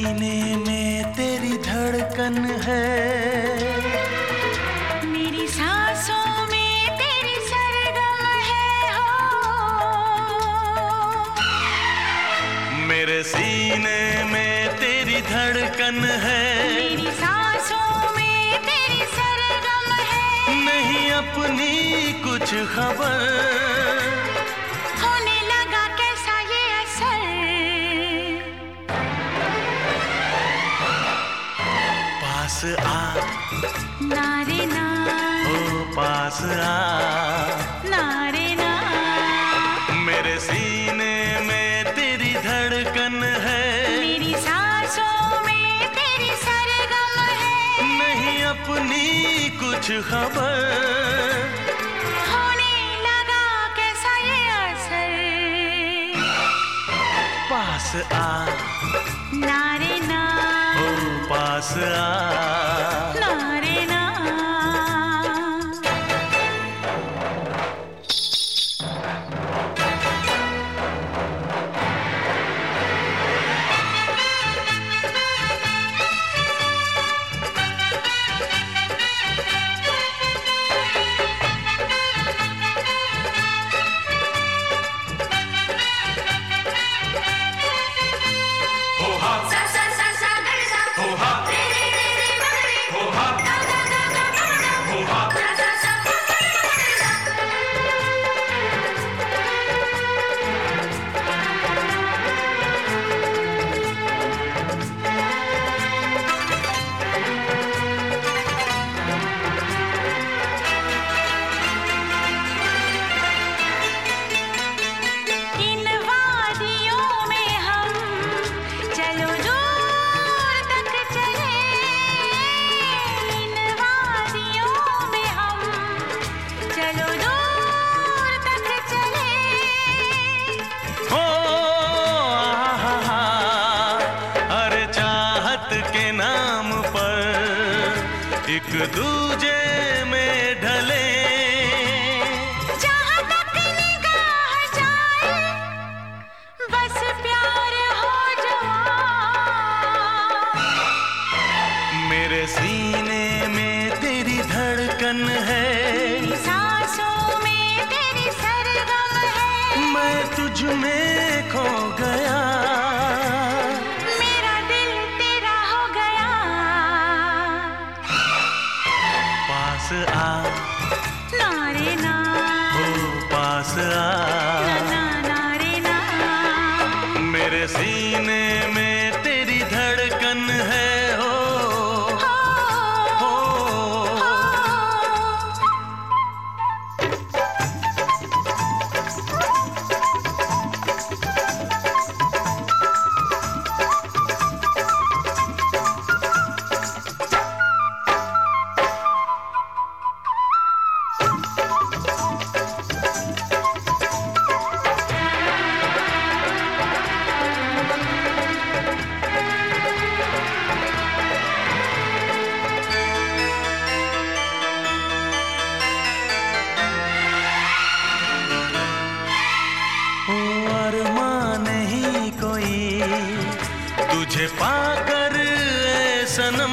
सीने में तेरी धड़कन है, मेरी सांसों में तेरी सरगम है हो। मेरे सीने में तेरी धड़कन है, मेरी सांसों में तेरी सरगम है। नहीं अपनी कुछ खबर, पास आ नारे ना, ओ पास आ नारे ना। मेरे सीने में तेरी धड़कन है, मेरी सांसों में तेरी सरगम है। नहीं अपनी कुछ खबर, होने लगा कैसा ये असर। पास आ नारे ना, ओ पास आ नारे ना। के नाम पर एक दूजे में ढले, जहाँ तक निगाह जाए बस प्यार हो जाए। मेरे सीने में तेरी धड़कन है, मेरी सांसों में तेरी सरगम है। मैं तुझ में खो गया, पास आ नारे ना, ओ पास आ ना नारे ना। मेरे सीने में तेरी धड़कन है हो, हो, हो। नहीं कोई तुझे पाकर ऐ सनम,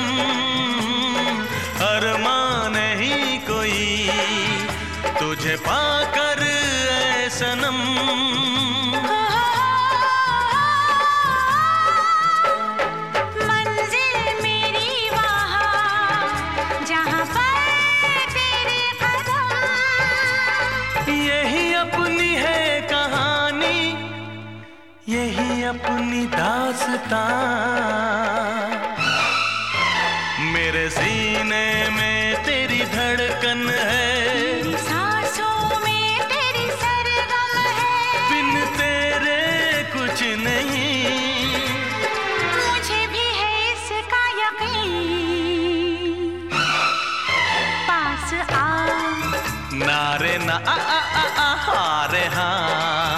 अरमां नहीं कोई तुझे पाकर ऐ सनम। मंजिल मेरी वहाँ जहाँ पर तेरे कदम। यही अपनी है कहानी, यही अपनी दास्तां। मेरे सीने में तेरी धड़कन है, मेरी सांसों में तेरी सरगम है। बिन तेरे कुछ नहीं, मुझे भी है इसका यकीन। पास आ नारे ना आ आ आ आ हारे हाँ।